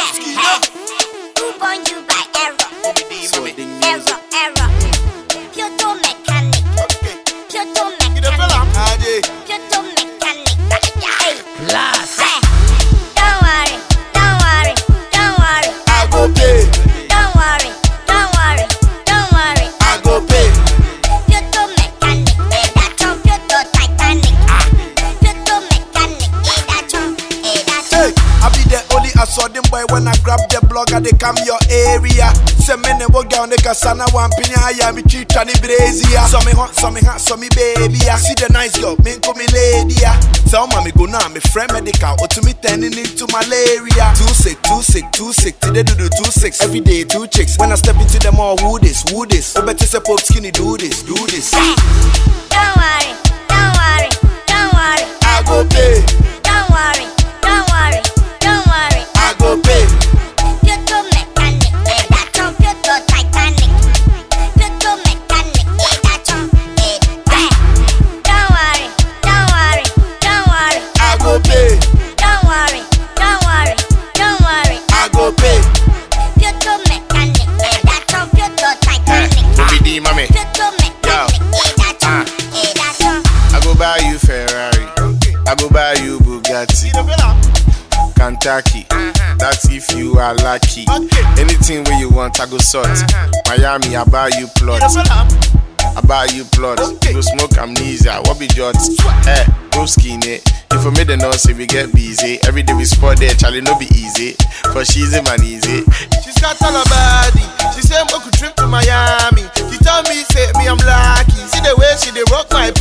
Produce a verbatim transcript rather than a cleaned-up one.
Who born you by error? Error, error. Kyoto mechanic. Kyoto mechanic. Kyoto mechanic. Hey, Last. hey. Don't worry, don't worry, don't worry. I go pay. Don't worry, don't worry, don't worry. I go pay. Kyoto mechanic. Hey, that's on Kyoto Titanic. Kyoto mechanic. Hey, that's on. Hey, that's Hey, on. I be the only assorting boy when I grab the blogger, they come your area. Say me ne wo girl, they can sana one penny higher, me treat and brazia. So me hot, so me hot, so me baby. I see the nice girl, me call me lady. So mommy go now, me friend medical, or to me turning into malaria. Too sick, too sick, too sick, today do do two six. Every day, two chicks. When I step into them all, who this, who this? Oh, better say pop skinny, do this, do this. Hey, don't worry, don't worry, don't worry. I go pay, Don't worry, don't worry, don't worry. I go pay. Kyoto mechanic, hey, that's on Kyoto Titanic. Kyoto mechanic, hey, that's on. Hey, hey. Don't worry, don't worry, don't worry. I go pay, Don't worry, don't worry, don't worry. I go pay. Kyoto mechanic, hey, that's on Kyoto Titanic. Baby D, mommy. Kyoto mechanic, hey, that's on. Hey, that's on. I go buy you Ferrari. I go buy you Bugatti. Kentucky. That's if you are lucky. Anything where you want, I go sort. Miami, I buy you plot. I buy you plot. You go smoke amnesia. What be jot? Eh, go skinny. If I made the nose, we get busy. Every day we spot there, Charlie, no be easy. For she's a man easy. She's got all her body. She said, we could trip to Miami. She told me, say me, I'm lucky. See the way she dey rock my